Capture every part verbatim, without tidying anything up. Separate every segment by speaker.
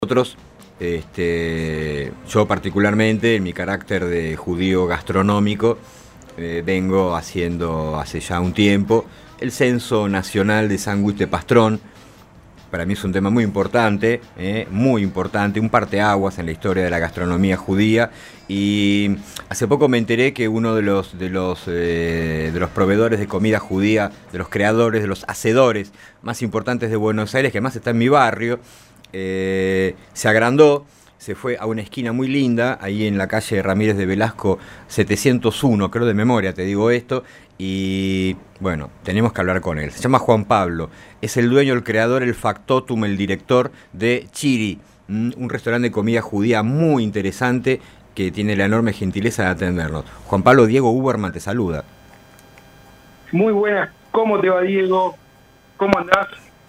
Speaker 1: Nosotros, este, yo particularmente, en mi carácter de judío gastronómico, eh, vengo haciendo hace ya un tiempo el Censo Nacional de Sándwich de Pastrón. Para mí es un tema muy importante, eh, muy importante, un parteaguas en la historia de la gastronomía judía. Y hace poco me enteré que uno de los, de los, eh, de los proveedores de comida judía, de los creadores, de los hacedores más importantes de Buenos Aires, que además está en mi barrio, eh, se agrandó, se fue a una esquina muy linda, ahí en la calle Ramírez de Velasco setecientos uno, creo de memoria te digo esto, y bueno, tenemos que hablar con él. Se llama Juan Pablo, es el dueño, el creador, el factotum, el director de Chiri, un restaurante de comida judía muy interesante que tiene la enorme gentileza de atendernos. Juan Pablo, Diego Uberman te saluda.
Speaker 2: Muy buenas, ¿cómo te va, Diego? ¿Cómo andás?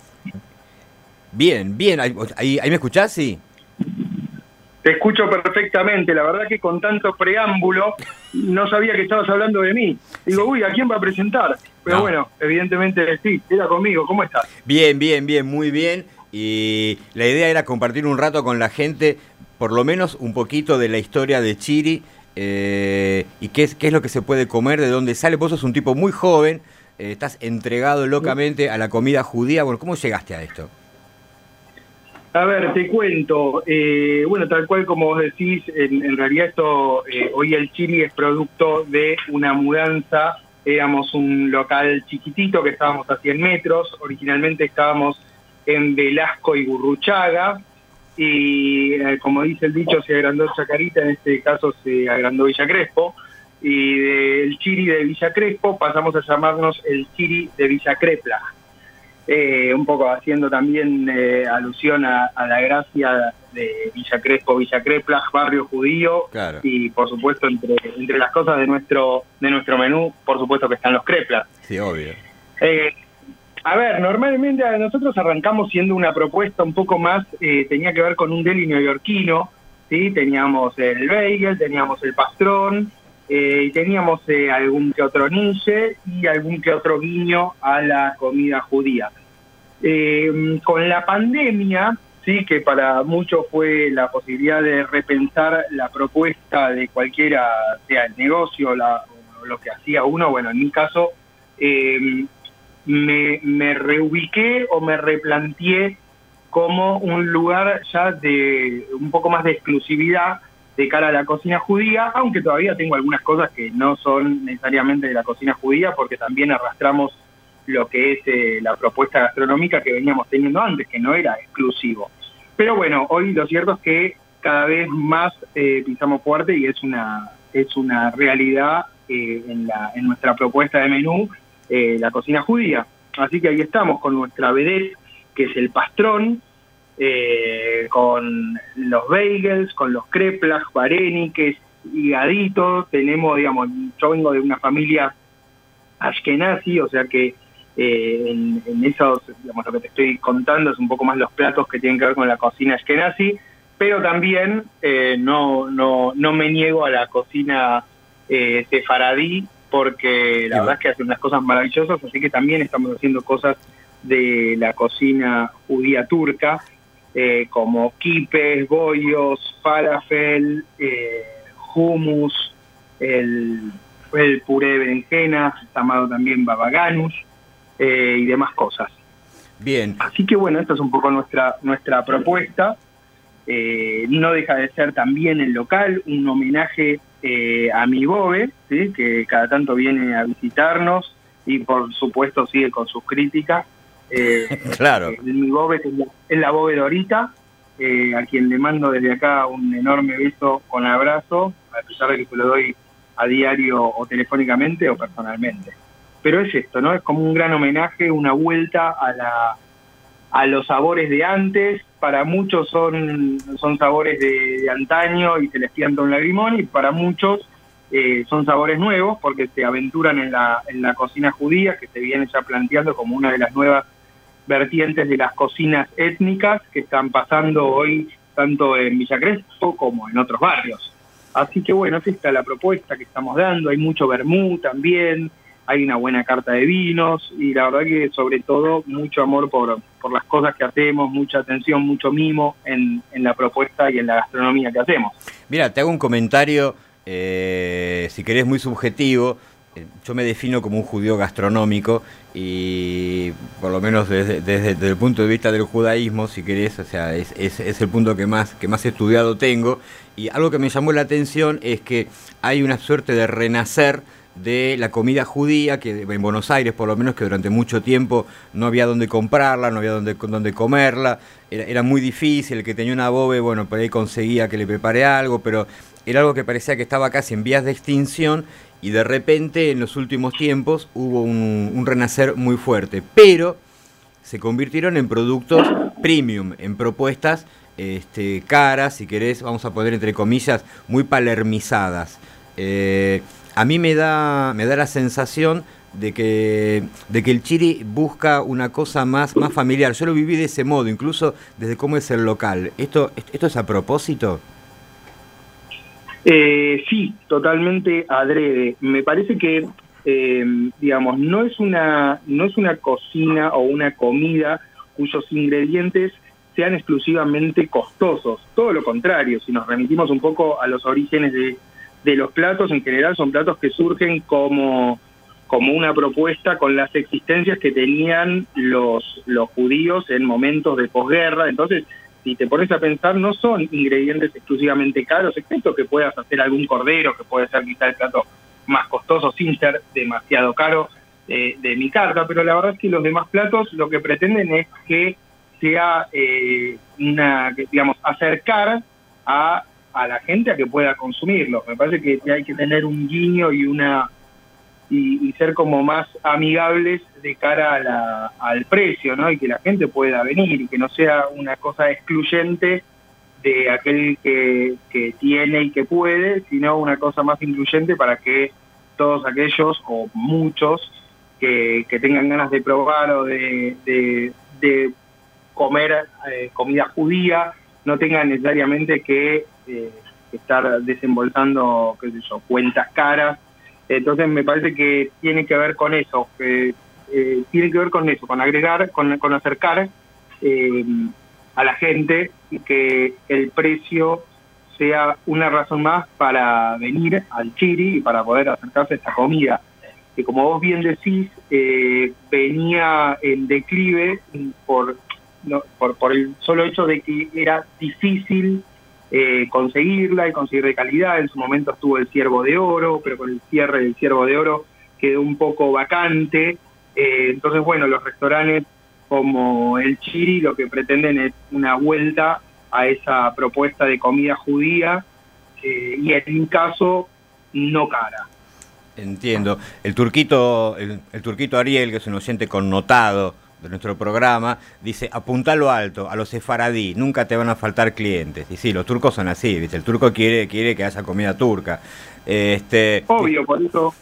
Speaker 1: Bien, bien, ¿ahí, ahí, ahí me escuchás? Sí.
Speaker 2: Te escucho perfectamente, la verdad que con tanto preámbulo no sabía que estabas hablando de mí. Digo, uy, ¿a quién va a presentar? Pero no. Bueno, evidentemente sí, era conmigo, ¿cómo estás?
Speaker 1: Bien, bien, bien, muy bien. Y la idea era compartir un rato con la gente, por lo menos un poquito de la historia de Chiri, eh, y qué es, qué es lo que se puede comer, de dónde sale. Vos sos un tipo muy joven, eh, estás entregado locamente a la comida judía. Bueno, ¿cómo llegaste a esto?
Speaker 2: A ver, te cuento, eh, bueno, tal cual como vos decís, en, en realidad esto, eh, hoy el Chiri es producto de una mudanza. Éramos un local chiquitito que estábamos a cien metros, originalmente estábamos en Velasco y Gurruchaga, y eh, como dice el dicho, se agrandó Chacarita, en este caso se agrandó Villa Crespo, y del Chiri de Villa Crespo pasamos a llamarnos el Chiri de Villa Crepla. Eh, un poco haciendo también eh, alusión a, a la gracia de Villa Crespo, Villa Crepla, barrio judío, claro. Y por supuesto entre entre las cosas de nuestro de nuestro menú, por supuesto que están los creplas.
Speaker 1: Sí, obvio.
Speaker 2: Eh, a ver, normalmente nosotros arrancamos siendo una propuesta un poco más, eh, tenía que ver con un deli neoyorquino, ¿sí? Teníamos el bagel, teníamos el pastrón, Eh, y teníamos eh, algún que otro niche y algún que otro guiño a la comida judía. Eh, con la pandemia, sí, que para muchos fue la posibilidad de repensar la propuesta de cualquiera, sea el negocio la, o lo que hacía uno, bueno, en mi caso, eh, me, me reubiqué o me replanteé como un lugar ya de un poco más de exclusividad de cara a la cocina judía, aunque todavía tengo algunas cosas que no son necesariamente de la cocina judía, porque también arrastramos lo que es eh, la propuesta gastronómica que veníamos teniendo antes, que no era exclusivo. Pero bueno, hoy lo cierto es que cada vez más eh, pisamos fuerte y es una es una realidad eh, en, la, en nuestra propuesta de menú, eh, la cocina judía. Así que ahí estamos con nuestra vedette, que es el pastrón, Eh, con los bagels, con los creplas, vareniques, higaditos. Tenemos, digamos, yo vengo de una familia ashkenazi, o sea que eh, en, en esos, digamos, lo que te estoy contando es un poco más los platos que tienen que ver con la cocina ashkenazi, pero también eh, no, no, no me niego a la cocina eh, sefaradí, porque la verdad es que hacen unas cosas maravillosas, así que también estamos haciendo cosas de la cocina judía turca, Eh, como quipes, bollos, falafel, eh, hummus, el, el puré de berenjena, llamado también babaganus, eh, y demás cosas.
Speaker 1: Bien.
Speaker 2: Así que bueno, esta es un poco nuestra nuestra propuesta. Eh, no deja de ser también el local un homenaje eh, a mi Bobe, ¿sí? Que cada tanto viene a visitarnos y por supuesto sigue con sus críticas. Eh,
Speaker 1: claro.
Speaker 2: Eh, mi Bobe es la, es la Bobe Dorita, eh, a quien le mando desde acá un enorme beso con abrazo, a pesar de que se lo doy a diario o telefónicamente o personalmente. Pero es esto, ¿no? Es como un gran homenaje, una vuelta a la a los sabores de antes. Para muchos son, son sabores de, de antaño y se les pianta un lagrimón, y para muchos eh, son sabores nuevos porque se aventuran en la, en la cocina judía, que se viene ya planteando como una de las nuevas vertientes de las cocinas étnicas que están pasando hoy tanto en Villa Crespo como en otros barrios. Así que bueno, esta es la propuesta que estamos dando. Hay mucho vermú también, hay una buena carta de vinos y la verdad que sobre todo mucho amor por, por las cosas que hacemos, mucha atención, mucho mimo en, en la propuesta y en la gastronomía que hacemos.
Speaker 1: Mira, te hago un comentario, eh, si querés, muy subjetivo. Yo me defino como un judío gastronómico y por lo menos desde, desde, desde el punto de vista del judaísmo, si querés, o sea, es, es, es el punto que más, que más estudiado tengo, y algo que me llamó la atención es que hay una suerte de renacer de la comida judía, que en Buenos Aires por lo menos, que durante mucho tiempo no había dónde comprarla, no había dónde, dónde comerla, era, era muy difícil, el que tenía una bobe, bueno, por ahí conseguía que le prepare algo, pero era algo que parecía que estaba casi en vías de extinción, y de repente en los últimos tiempos hubo un, un renacer muy fuerte, pero se convirtieron en productos premium, en propuestas este, caras, si querés, vamos a poner entre comillas, muy palermizadas. Eh, a mí me da, me da la sensación de que, de que el chiri busca una cosa más, más familiar. Yo lo viví de ese modo, incluso desde cómo es el local. ¿Esto, esto es a propósito?
Speaker 2: Eh, sí, totalmente adrede. Me parece que, eh, digamos, no es una no es una cocina o una comida cuyos ingredientes sean exclusivamente costosos. Todo lo contrario, si nos remitimos un poco a los orígenes de, de los platos, en general son platos que surgen como, como una propuesta con las existencias que tenían los, los judíos en momentos de posguerra. Entonces, si te pones a pensar, no son ingredientes exclusivamente caros, excepto que puedas hacer algún cordero, que puede ser quizá el plato más costoso sin ser demasiado caro eh, de mi carta, pero la verdad es que los demás platos lo que pretenden es que sea eh, una, que, digamos, acercar a, a la gente a que pueda consumirlos. Me parece que hay que tener un guiño y una y, y ser como más amigables de cara a la, al precio, ¿no? Y que la gente pueda venir y que no sea una cosa excluyente de aquel que, que tiene y que puede, sino una cosa más incluyente para que todos aquellos, o muchos, que, que tengan ganas de probar o de, de, de comer eh, comida judía, no tengan necesariamente que eh, estar desembolsando, qué sé yo, cuentas caras. Entonces me parece que tiene que ver con eso, que eh, tiene que ver con eso, con agregar, con, con acercar eh, a la gente y que el precio sea una razón más para venir al chiri y para poder acercarse a esta comida, que como vos bien decís, eh, venía en declive por, no, por, por el solo hecho de que era difícil Eh, conseguirla y conseguir de calidad. En su momento estuvo el Ciervo de Oro, pero con el cierre del Ciervo de Oro quedó un poco vacante. Eh, entonces, bueno, los restaurantes como el Chiri lo que pretenden es una vuelta a esa propuesta de comida judía eh, y en un caso no cara.
Speaker 1: Entiendo. El turquito, el, el turquito Ariel, que es un oyente connotado de nuestro programa, dice, apuntalo alto, a los sefaradí, nunca te van a faltar clientes. Y sí, los turcos son así, ¿viste? El turco quiere quiere que haya comida turca. Este,
Speaker 2: Obvio, por eso,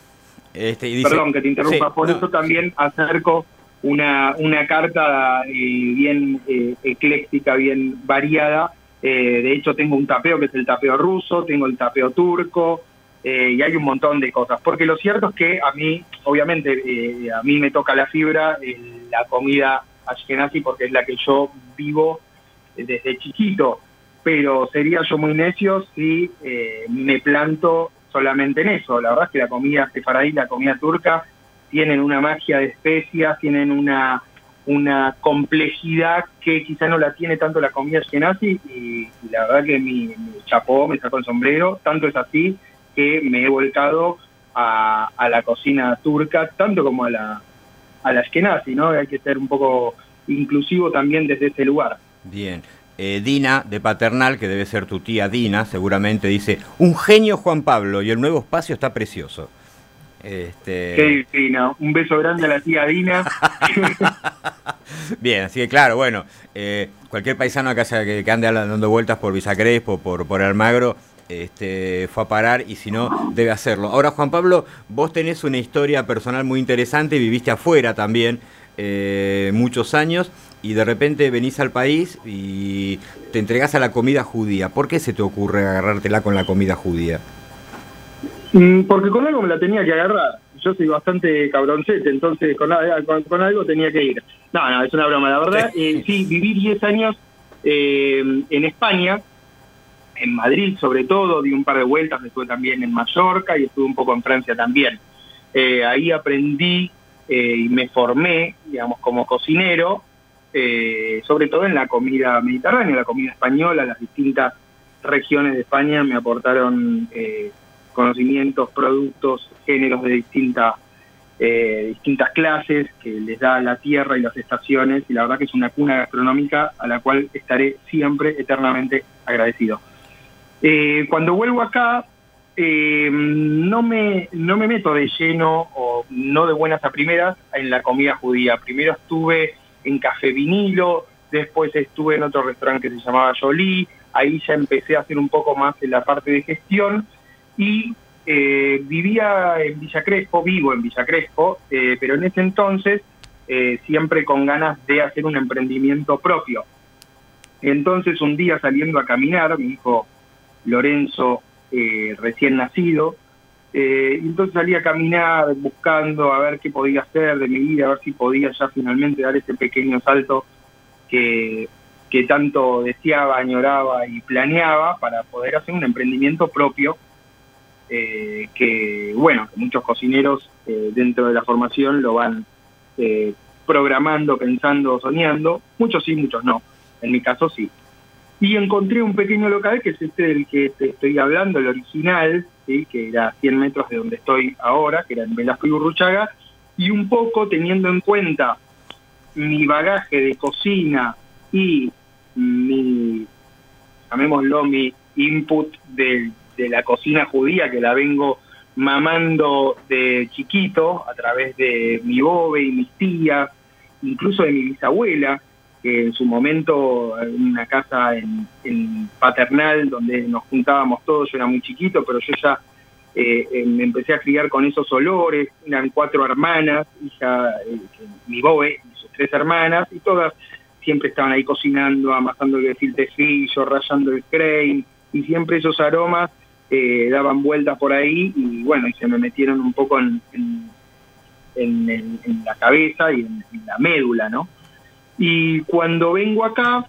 Speaker 1: este, y dice,
Speaker 2: perdón que te interrumpa,
Speaker 1: sí,
Speaker 2: por
Speaker 1: no.
Speaker 2: eso también acerco una, una carta eh, bien eh, ecléctica, bien variada. Eh, de hecho, tengo un tapeo que es el tapeo ruso, tengo el tapeo turco, Eh, y hay un montón de cosas, porque lo cierto es que a mí, obviamente, eh, a mí me toca la fibra eh, la comida ashkenazi porque es la que yo vivo desde chiquito, pero sería yo muy necio si eh, me planto solamente en eso. La verdad es que la comida sefaradí, la comida turca, tienen una magia de especias, tienen una una complejidad que quizá no la tiene tanto la comida ashkenazi, y, y la verdad que mi, mi chapó, me sacó el sombrero, tanto es así que me he volcado a, a la cocina turca, tanto como a la, a la ashkenazi, ¿no? Hay que ser un poco inclusivo también desde ese lugar.
Speaker 1: Bien. Eh, Dina, de Paternal, que debe ser tu tía Dina, seguramente dice, un genio Juan Pablo, y el nuevo espacio está precioso. Este...
Speaker 2: Qué divino. Un beso grande a la tía Dina.
Speaker 1: Bien, así que claro, bueno, eh, cualquier paisano que, haya, que, que ande dando vueltas por Villa Crespo, por, por Almagro, Este, fue a parar, y si no, debe hacerlo. Ahora, Juan Pablo, vos tenés una historia personal muy interesante, viviste afuera también eh, muchos años, y de repente venís al país y te entregás a la comida judía. ¿Por qué se te ocurre agarrártela con la comida judía?
Speaker 2: Mm, Porque con algo me la tenía que agarrar. Yo soy bastante cabroncete, entonces con, a- con, con algo tenía que ir. No, no, es una broma, la verdad. Eh, sí, viví diez años eh, en España, en Madrid sobre todo, di un par de vueltas, estuve también en Mallorca y estuve un poco en Francia también. Eh, ahí aprendí eh, y me formé, digamos, como cocinero, eh, sobre todo en la comida mediterránea, la comida española, las distintas regiones de España me aportaron eh, conocimientos, productos, géneros de distintas eh, distintas clases que les da la tierra y las estaciones, y la verdad que es una cuna gastronómica a la cual estaré siempre eternamente agradecido. Eh, cuando vuelvo acá, eh, no me no me meto de lleno o no de buenas a primeras en la comida judía. Primero estuve en Café Vinilo, después estuve en otro restaurante que se llamaba Jolie, ahí ya empecé a hacer un poco más en la parte de gestión y eh, vivía en Villa Crespo, vivo en Villa Crespo, eh, pero en ese entonces eh, siempre con ganas de hacer un emprendimiento propio. Entonces un día saliendo a caminar, mi hijo Lorenzo, eh, recién nacido, eh, y entonces salí a caminar buscando a ver qué podía hacer de mi vida, a ver si podía ya finalmente dar ese pequeño salto que, que tanto deseaba, añoraba y planeaba para poder hacer un emprendimiento propio, eh, que bueno, que muchos cocineros eh, dentro de la formación lo van eh, programando, pensando, soñando, muchos sí, muchos no, en mi caso sí. Y encontré un pequeño local que es este del que te estoy hablando, el original, ¿sí? Que era a cien metros de donde estoy ahora, que era en Velasco y Gurruchaga, y un poco teniendo en cuenta mi bagaje de cocina y mi, llamémoslo, mi input de, de la cocina judía, que la vengo mamando de chiquito a través de mi bobe y mis tías, incluso de mi bisabuela, que en su momento en una casa en, en Paternal donde nos juntábamos todos, yo era muy chiquito, pero yo ya eh, eh, me empecé a criar con esos olores, eran cuatro hermanas, hija, eh, mi bobe y sus tres hermanas, y todas siempre estaban ahí cocinando, amasando el filtecillo, rayando el crane, y siempre esos aromas eh, daban vueltas por ahí, y bueno, y se me metieron un poco en, en, en, en, en la cabeza y en, en la médula, ¿no? Y cuando vengo acá,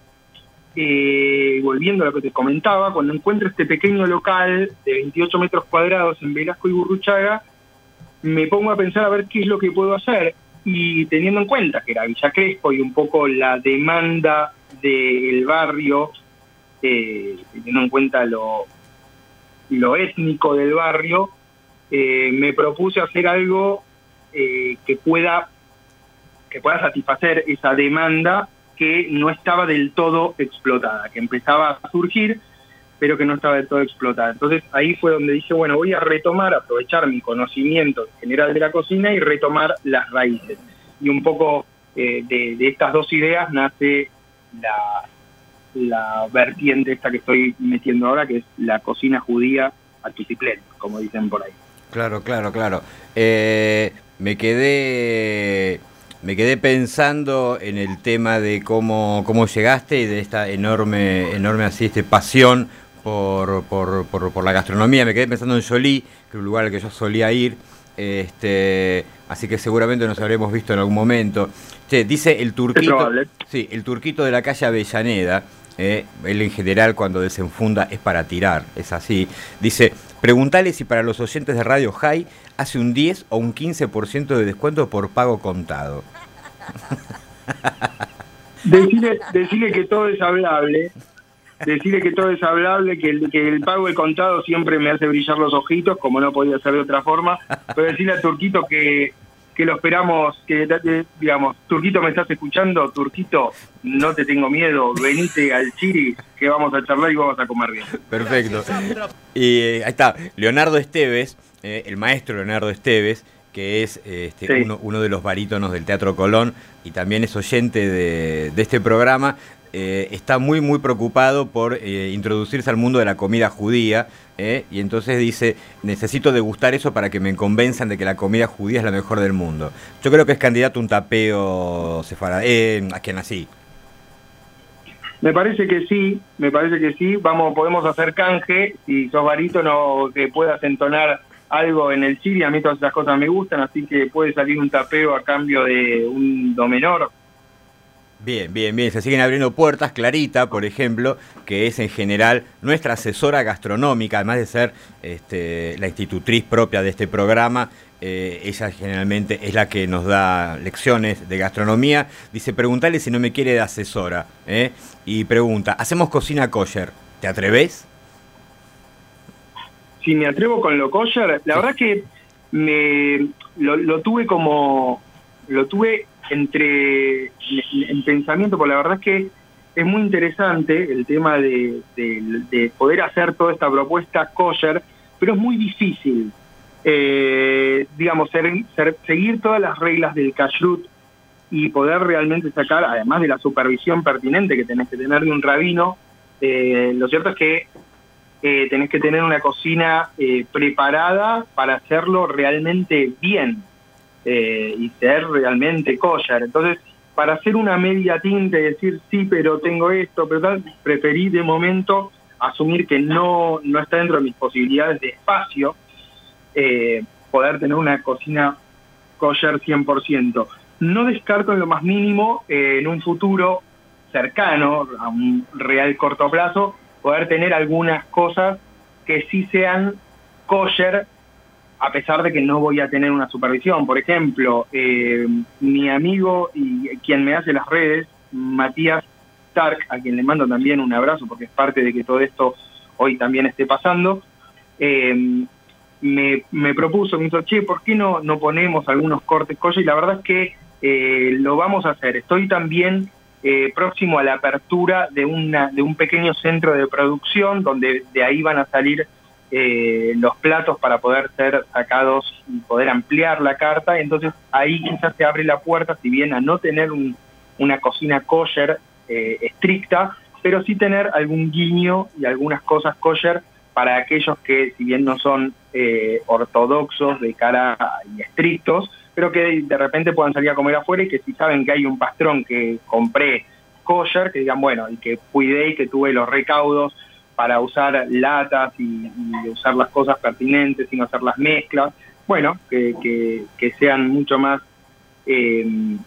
Speaker 2: eh, volviendo a lo que te comentaba, cuando encuentro este pequeño local de veintiocho metros cuadrados en Velasco y Gurruchaga, me pongo a pensar a ver qué es lo que puedo hacer. Y teniendo en cuenta que era Villa Crespo y un poco la demanda del barrio, eh, teniendo en cuenta lo, lo étnico del barrio, eh, me propuse hacer algo eh, que pueda que pueda satisfacer esa demanda que no estaba del todo explotada, que empezaba a surgir, pero que no estaba del todo explotada. Entonces ahí fue donde dije, bueno, voy a retomar, aprovechar mi conocimiento general de la cocina y retomar las raíces. Y un poco eh, de, de estas dos ideas nace la, la vertiente esta que estoy metiendo ahora, que es la cocina judía a tutiplén, como dicen por ahí.
Speaker 1: Claro, claro, claro. Eh, me quedé... Me quedé pensando en el tema de cómo, cómo llegaste y de esta enorme, enorme así, este, pasión por, por, por, por la gastronomía. Me quedé pensando en Jolie, que es un lugar al que yo solía ir, este, así que seguramente nos habremos visto en algún momento. Che, dice el turquito, sí, el turquito de la calle Avellaneda, eh, él en general cuando desenfunda es para tirar, es así. Dice, preguntale si para los oyentes de Radio High hace un diez o un quince por ciento de descuento por pago contado.
Speaker 2: Decirle, decirle que todo es hablable, decirle que todo es hablable, que el, que el pago de contado siempre me hace brillar los ojitos, como no podía ser de otra forma, pero decirle a Turquito que, que lo esperamos, que digamos, Turquito, ¿me estás escuchando? Turquito, no te tengo miedo, venite al Chiri, que vamos a charlar y vamos a comer bien.
Speaker 1: Perfecto. Y eh, ahí está, Leonardo Esteves, eh, el maestro Leonardo Esteves, que es este, sí. uno, uno de los barítonos del Teatro Colón y también es oyente de, de este programa, eh, está muy muy preocupado por eh, introducirse al mundo de la comida judía, eh, y entonces dice, necesito degustar eso para que me convenzan de que la comida judía es la mejor del mundo. Yo creo que es candidato a un tapeo sefaradí, eh, a quien así.
Speaker 2: Me parece que sí, me parece que sí, vamos, podemos hacer canje, si sos barítono que puedas entonar algo en el Chiri, a mí todas esas cosas me gustan, así que puede salir un tapeo a cambio de un do menor.
Speaker 1: Bien, bien, bien. Se siguen abriendo puertas. Clarita, por ejemplo, que es en general nuestra asesora gastronómica, además de ser este, la institutriz propia de este programa, eh, ella generalmente es la que nos da lecciones de gastronomía. Dice, preguntale si no me quiere de asesora. ¿eh? Y pregunta, ¿hacemos cocina kosher? ¿Te atreves?
Speaker 2: Si me atrevo con lo kosher, la verdad que me lo, lo tuve como... lo tuve entre en pensamiento, porque la verdad es que es muy interesante el tema de, de, de poder hacer toda esta propuesta kosher, pero es muy difícil, eh, digamos, ser, ser, seguir todas las reglas del kashrut y poder realmente sacar, además de la supervisión pertinente que tenés que tener de un rabino, eh, lo cierto es que eh, tenés que tener una cocina eh, preparada para hacerlo realmente bien. Eh, y ser realmente kosher. Entonces, para hacer una media tinta y decir, sí, pero tengo esto, pero tal, preferí de momento asumir que no, no está dentro de mis posibilidades de espacio, eh, poder tener una cocina kosher cien por ciento. No descarto en lo más mínimo, eh, en un futuro cercano, a un real corto plazo, poder tener algunas cosas que sí sean kosher, a pesar de que no voy a tener una supervisión. Por ejemplo, eh, mi amigo y quien me hace las redes, Matías Stark, a quien le mando también un abrazo porque es parte de que todo esto hoy también esté pasando, eh, me, me propuso, me dijo, che, ¿por qué no, no ponemos algunos cortes kosher? Y la verdad es que eh, lo vamos a hacer. Estoy también eh, próximo a la apertura de, una, de un pequeño centro de producción donde de ahí van a salir Eh, los platos para poder ser sacados y poder ampliar la carta. Entonces ahí quizás se abre la puerta, si bien a no tener un, una cocina kosher eh, estricta, pero sí tener algún guiño y algunas cosas kosher para aquellos que, si bien no son eh, ortodoxos de cara a, y estrictos, pero que de repente puedan salir a comer afuera y que si saben que hay un pastrón que compré kosher, que digan, bueno, y que cuidé y que tuve los recaudos para usar latas y, y usar las cosas pertinentes y no hacer las mezclas, bueno, que, que, que sean mucho más eh,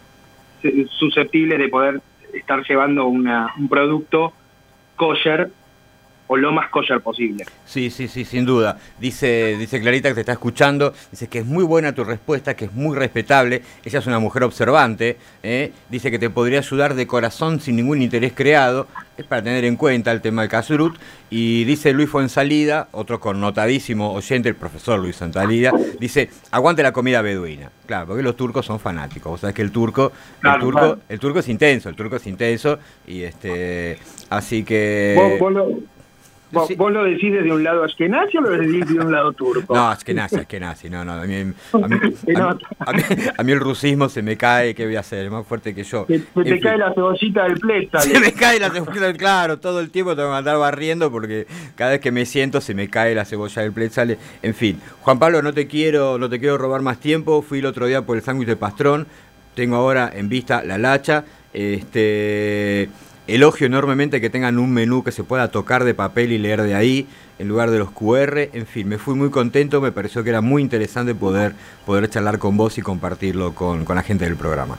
Speaker 2: susceptibles de poder estar llevando una, un producto kosher o lo más kosher posible.
Speaker 1: Sí, sí, sí, sin duda. Dice, dice Clarita que te está escuchando, dice que es muy buena tu respuesta, que es muy respetable. Ella es una mujer observante, ¿eh? Dice que te podría ayudar de corazón sin ningún interés creado. Es para tener en cuenta el tema del kashrut. Y dice Luis Fuensalida, otro connotadísimo oyente, el profesor Luis Fuensalida, dice, aguante la comida beduina. Claro, porque los turcos son fanáticos. Vos sabés que el turco,
Speaker 2: Claro,
Speaker 1: el turco,
Speaker 2: claro.
Speaker 1: el turco es intenso, el turco es intenso, y este, así que.
Speaker 2: ¿Vos, vos, lo, vos,
Speaker 1: Sí.
Speaker 2: ¿Vos lo decís desde un lado ashkenazi o lo decís de un lado turco?
Speaker 1: No, es que nazi, es que nazi, no, no, a mí, a mí, a mí, a mí, a mí el rusismo se me cae, ¿qué voy a hacer? Es más fuerte que yo.
Speaker 2: Se, se te
Speaker 1: En fin.
Speaker 2: cae la cebollita del plétzal.
Speaker 1: Se me cae la cebolla, claro, todo el tiempo tengo que andar barriendo porque cada vez que me siento se me cae la cebolla del plétzal. En fin, Juan Pablo, no te quiero, no te quiero robar más tiempo. Fui el otro día por el sándwich de pastrón. Tengo ahora en vista la lacha. Este, elogio enormemente que tengan un menú que se pueda tocar de papel y leer de ahí en lugar de los cu erre. En fin, me fui muy contento. Me pareció que era muy interesante poder, poder charlar con vos y compartirlo con, con la gente del programa.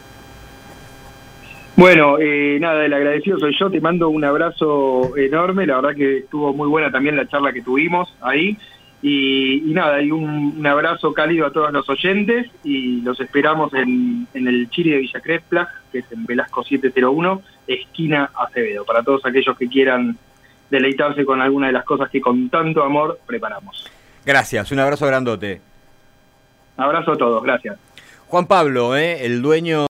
Speaker 2: Bueno, eh, nada, el agradecido soy yo, te mando un abrazo enorme, la verdad que estuvo muy buena también la charla que tuvimos ahí, y, y nada, y un, un abrazo cálido a todos los oyentes, y los esperamos en, en el Chiri de Villa Crespa, que es en Velasco siete cero uno, esquina Acevedo, para todos aquellos que quieran deleitarse con alguna de las cosas que con tanto amor preparamos.
Speaker 1: Gracias, un abrazo grandote.
Speaker 2: Abrazo a todos, gracias.
Speaker 1: Juan Pablo, ¿eh? El dueño